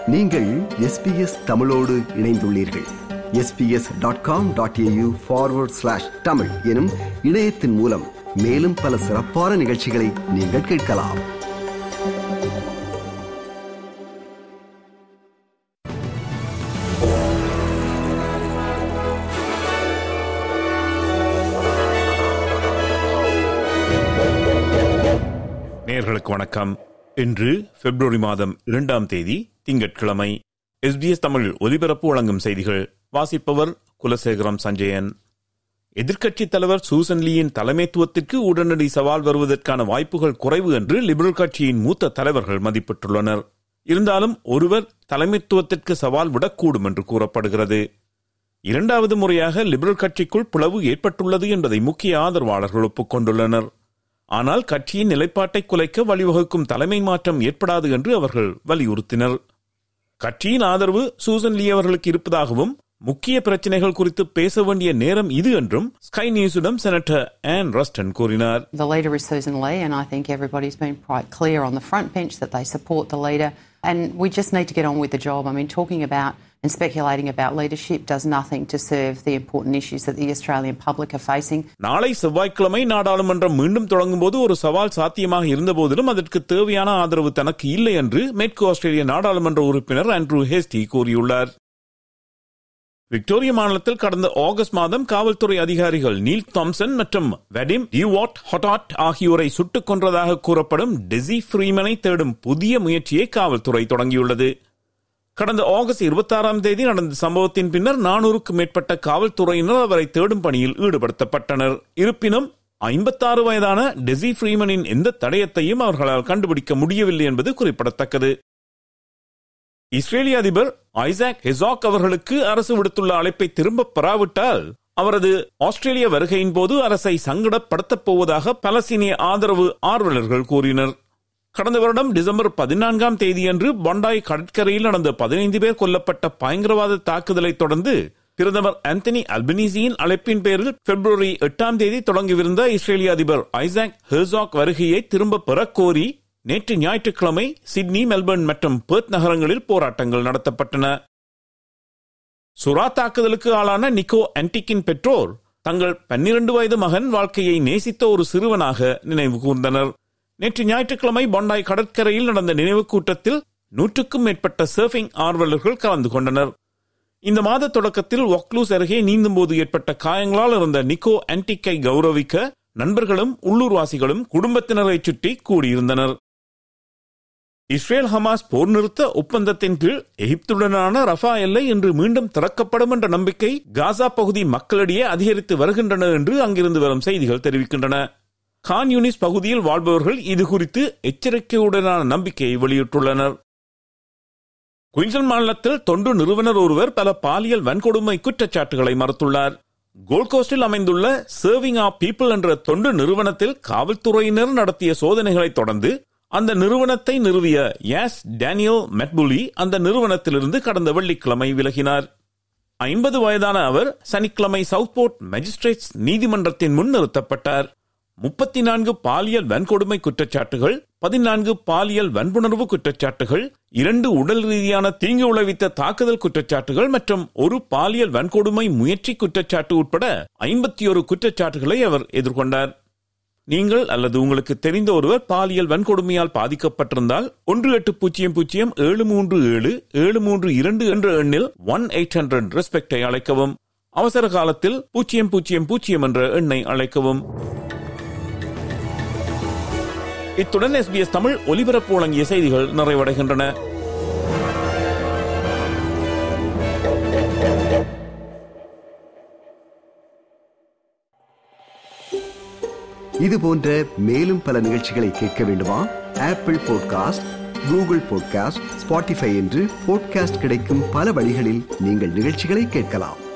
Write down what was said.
நீங்கள் SBS தமிழோடு இணைந்துள்ளீர்கள். sbs.com.au/tamil எனும் இணையத்தின் மூலம் மேலும் பல சிறப்பான நிகழ்ச்சிகளை நீங்கள் கேட்கலாம். நேயர்களுக்கு வணக்கம். இன்று பிப்ரவரி மாதம் 2ஆம் தேதி திங்கட்கிழமை. SBS தமிழ் ஒலிபரப்பு வழங்கும் செய்திகள். வாசிப்பவர் குலசேகரம் சஞ்சயன். எதிர்க்கட்சித் தலைவர் சூசன் லீயின் தலைமைத்துவத்திற்கு உடனடி சவால் வருவதற்கான வாய்ப்புகள் குறைவு என்று லிபரல் கட்சியின் மூத்த தலைவர்கள் மதிப்பிட்டுள்ளனர். இருந்தாலும் ஒருவர் தலைமைத்துவத்திற்கு சவால் விடக்கூடும் என்று கூறப்படுகிறது. இரண்டாவது முறையாக லிபரல் கட்சிக்குள் பிளவு ஏற்பட்டுள்ளது என்பதை முக்கிய ஆதரவாளர்கள் ஒப்புக்கொண்டுள்ளனர். ஆனால் கட்சியின் நிலைப்பாட்டை குலைக்க வழிவகுக்கும் தலைமை மாற்றம் ஏற்படாது என்று அவர்கள் வலியுறுத்தினர். கட்சியின் ஆதரவு சூசன் லீ அவர்களுக்கு இருப்பதாகவும் முக்கிய பிரச்சனைகள் குறித்து பேச வேண்டிய நேரம் இது என்றும் ஸ்கை நியூஸிடம் செனட்டர் ஆன் ரஸ்டன் கூறினார். The leader is Susan Lee and I think everybody's been quite clear on the front bench that they support the leader and we just need to get on with the job. I mean, talking about and speculating about leadership does nothing to serve the important issues that the Australian public are facing. நாளை செவ்வாய்க்கிழமை நாடாளுமன்றம் மீண்டும் தொடங்கும் போது ஒரு சவால் சாத்தியமாக இருந்த போதிலும் அதற்கு தேவையான ஆதரவு தனக்கு இல்லை என்று மேற்கு ஆஸ்திரேலிய நாடாளுமன்ற உறுப்பினர் ஆண்ட்ரூ ஹேஸ்டி கூறியுள்ளார். விக்டோரியா மாநிலத்தில் கடந்த ஆகஸ்ட் மாதம் காவல்துறை அதிகாரிகள் நீல் தாம்சன் மற்றும் வெடிம் டிவாட் ஹொட்டாட் ஆகியோரை சுட்டுக் கொன்றதாக கூறப்படும் டெசி ஃப்ரீமனை தேடும் புதிய முயற்சியை காவல்துறை தொடங்கியுள்ளது. கடந்த ஆகஸ்ட் 26ஆம் தேதி நடந்த சம்பவத்தின் பின்னர் 400க்கும் மேற்பட்ட காவல்துறையினர் அவரை தேடும் பணியில் ஈடுபடுத்தப்பட்டனர். இருப்பினும் 56 வயதான டெசி ஃப்ரீமனின் எந்த தடயத்தையும் அவர்களால் கண்டுபிடிக்க முடியவில்லை என்பது குறிப்பிடத்தக்கது. இஸ்ரேலிய அதிபர் ஐசாக் ஹெசாக் அவர்களுக்கு அரசு விடுத்துள்ள அழைப்பை திரும்ப பெறாவிட்டால் அவரது ஆஸ்திரேலிய வருகையின் போது அரசை சங்கடப்படுத்தப் போவதாக பலஸ்தீனிய ஆதரவு ஆர்வலர்கள் கூறினர். கடந்த வருடம் டிசம்பர் 14ஆம் தேதியன்று பண்டாய் கடற்கரையில் நடந்த 15 பேர் கொல்லப்பட்ட பயங்கரவாத தாக்குதலை தொடர்ந்து பிரதமர் ஆந்தனி அல்பனீசியின் அழைப்பின் பேரில் பிப்ரவரி 8ஆம் தேதி தொடங்கியிருந்த இஸ்ரேலிய அதிபர் ஐசாக் ஹெர்சாக் வருகையை திரும்ப பெற கோரி நேற்று ஞாயிற்றுக்கிழமை சிட்னி, மெல்பர்ன் மற்றும் பெர்த் நகரங்களில் போராட்டங்கள் நடத்தப்பட்டன. சுறா தாக்குதலுக்கு ஆளான நிக்கோ ஆன்டிக்கின் பெற்றோர் தங்கள் 12 வயது மகன் வாழ்க்கையை நேசித்த ஒரு சிறுவனாக நினைவு கூர்ந்தனர். நேற்று ஞாயிற்றுக்கிழமை பண்டாய் கடற்கரையில் நடந்த நினைவு கூட்டத்தில் 100க்கும் மேற்பட்ட சர்ஃபிங் ஆர்வலர்கள் கலந்து கொண்டனர். இந்த மாத தொடக்கத்தில் வக்லூஸ் அருகே நீந்தும் போது ஏற்பட்ட காயங்களால் இருந்த நிக்கோ ஆன்டிக்கை கௌரவிக்க நண்பர்களும் உள்ளூர்வாசிகளும் குடும்பத்தினரை சுற்றி கூடியிருந்தனர். இஸ்ரேல் ஹமாஸ் போர் நிறுத்த ஒப்பந்தத்தின் கீழ் எகிப்துடனான ரஃபா எல்லை இன்று மீண்டும் திறக்கப்படும் என்ற நம்பிக்கை காசா பகுதி மக்களிடையே அதிகரித்து வருகின்றன என்று அங்கிருந்து வரும் செய்திகள் தெரிவிக்கின்றன. கான் யூனிஸ் பகுதியில் வாழ்பவர்கள் இது குறித்து எச்சரிக்கையுடனான நம்பிக்கையை வெளியிட்டுள்ளனர். குயின்ஸ்லாந்து மாநிலத்தில் தொண்டு நிறுவனர் ஒருவர் பல பாலியல் வன்கொடுமை குற்றச்சாட்டுகளை மறுத்துள்ளார். கோல்ட் கோஸ்டில் அமைந்துள்ள சர்விங் ஆஃப் பீப்பிள் என்ற தொண்டு நிறுவனத்தில் காவல்துறையினர் நடத்திய சோதனைகளை தொடர்ந்து அந்த நிறுவனத்தை நிறுவிய யாஸ் டேனியல் மெட்புலி அந்த நிறுவனத்திலிருந்து கடந்த வெள்ளிக்கிழமை விலகினார். 50 வயதான அவர் சனிக்கிழமை சவுத்போர்ட் மேஜிஸ்ட்ரேட்ஸ் நீதிமன்றத்தின் முன் நிறுத்தப்பட்டார். 34 பாலியல் வன்கொடுமை குற்றச்சாட்டுகள், 14 பாலியல் வன்புணர்வு குற்றச்சாட்டுகள், 2 உடல் ரீதியான தீங்கு விளைவித்த தாக்குதல் குற்றச்சாட்டுகள் மற்றும் ஒரு பாலியல் வன்கொடுமை முயற்சி குற்றச்சாட்டு உட்பட 51 குற்றச்சாட்டுகளை அவர் எதிர்கொண்டார். நீங்கள் அல்லது உங்களுக்கு தெரிந்த ஒருவர் பாலியல் வன்கொடுமையால் பாதிக்கப்பட்டிருந்தால் 1-800-737-732 என்ற எண்ணில் 1-800 ரெஸ்பெக்டை அழைக்கவும். அவசர காலத்தில் 000 என்ற எண்ணை அழைக்கவும். இத்துடன் SBS தமிழ் ஒலிபரப்பு வழங்கிய செய்திகள் நிறைவடைகின்றன. இது போன்ற மேலும் பல நிகழ்ச்சிகளை கேட்க வேண்டுமா? Apple podcast, Google podcast, Spotify என்று பாட்காஸ்ட் கிடைக்கும் பல வழிகளில் நீங்கள் நிகழ்ச்சிகளை கேட்கலாம்.